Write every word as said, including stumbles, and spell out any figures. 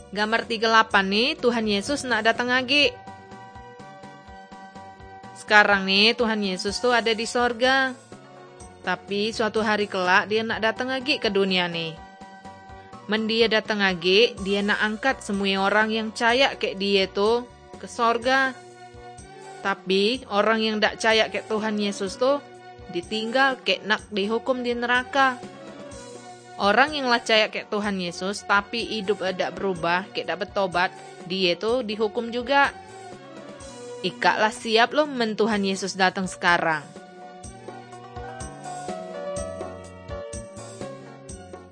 Gambar tiga puluh delapan nih, Tuhan Yesus nak datang lagi. Sekarang nih Tuhan Yesus tuh ada di sorga. Tapi suatu hari kelak dia nak datang lagi ke dunia nih. Men dia datang lagi, dia nak angkat semua orang yang percaya kayak dia tuh ke sorga. Tapi orang yang tak percaya kayak Tuhan Yesus tuh ditinggal kayak nak dihukum di neraka. Orang yang lah percaya kayak Tuhan Yesus tapi hidup tidak berubah, kayak tak bertobat, dia tuh dihukum juga. Ikaklah siap loh men Tuhan Yesus datang sekarang.